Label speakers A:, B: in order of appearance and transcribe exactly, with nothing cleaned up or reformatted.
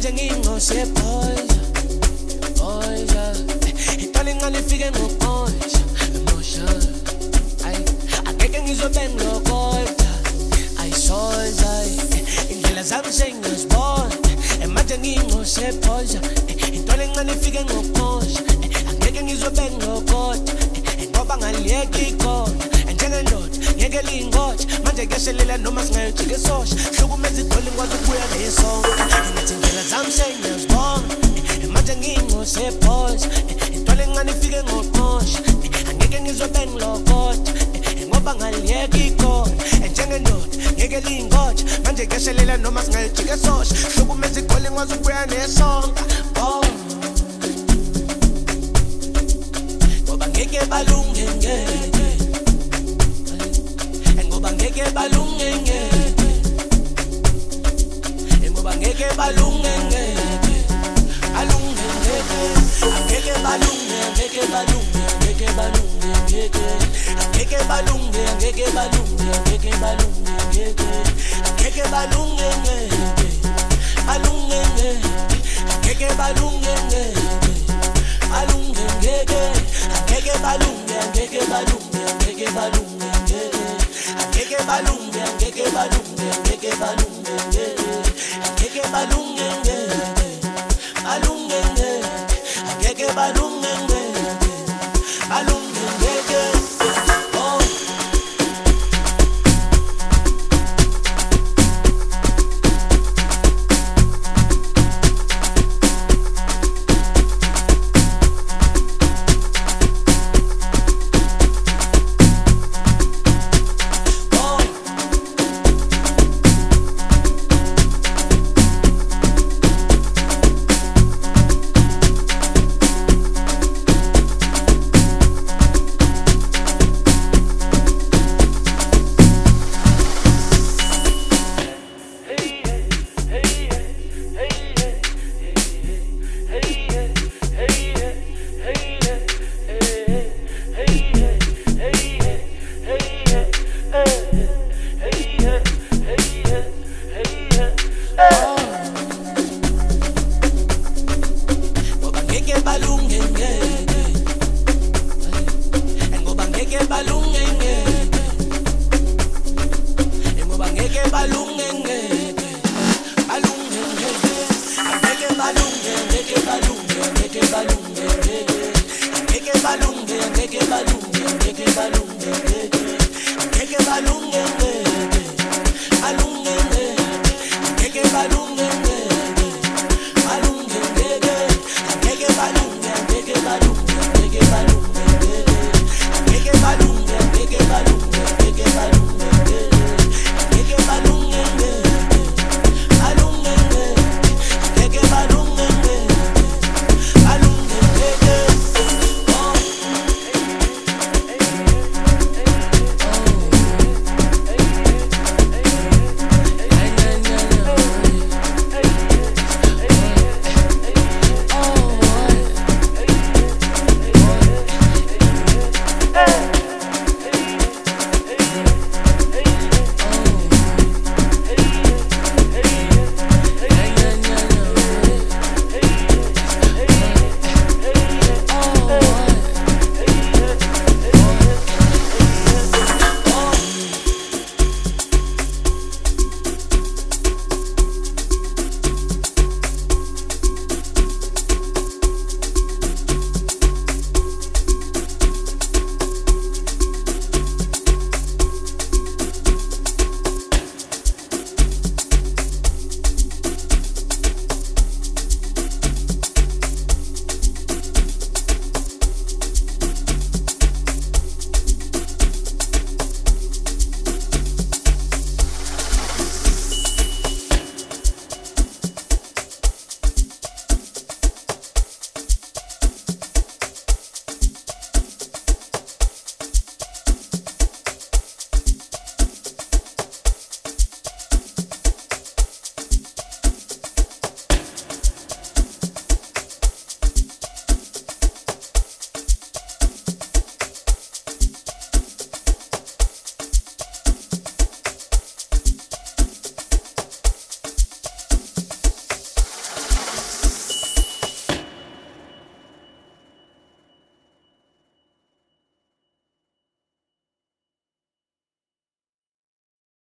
A: manje ngingose boys boys itali ngani fike ngo boys emotion ay akeke ngizobe ngilokota ay souls ay indlela zami sengos boy manje ngingose boys itali ngani fike ngo boys akeke ngizobe ngilokota ngoba ngaliyeki ikona njengendoda ngeke lingotsha manje keshelela noma singayojike sosha hlukumeza idoli ngikwazi ukubuya nesonka ngathi indlela zami sengiyazibona manje ngingose boys intwale ngani ifike ngoqosha angeke ngizobe ngilokotha ngoba ngaliyeka ikona njengendoda ngeke lingotsha manje keshelela noma singayojike sosha hlukumeza idoli ngikwazi ukubuya nesonka oh ngoba ngeke balunge ngeke ngoba ngeke balunge ngeke ngoba ngeke balunge ngeke balunge ngeke ngeke balunge ngeke balunge ngeke balunge ngeke ngeke balunge ngeke balunge ngeke balunge ngeke ngeke balunge ngeke balunge ngeke ngeke balunge ngeke balunge ngeke ngeke balunge ngeke balunge ngeke balunge ngeke Ngeke balunge, ngeke balunge, ngeke balunge, ngeke balunge, balunge, ngeke balunge, balunge, ngeke. Oh. Balunge, balunge,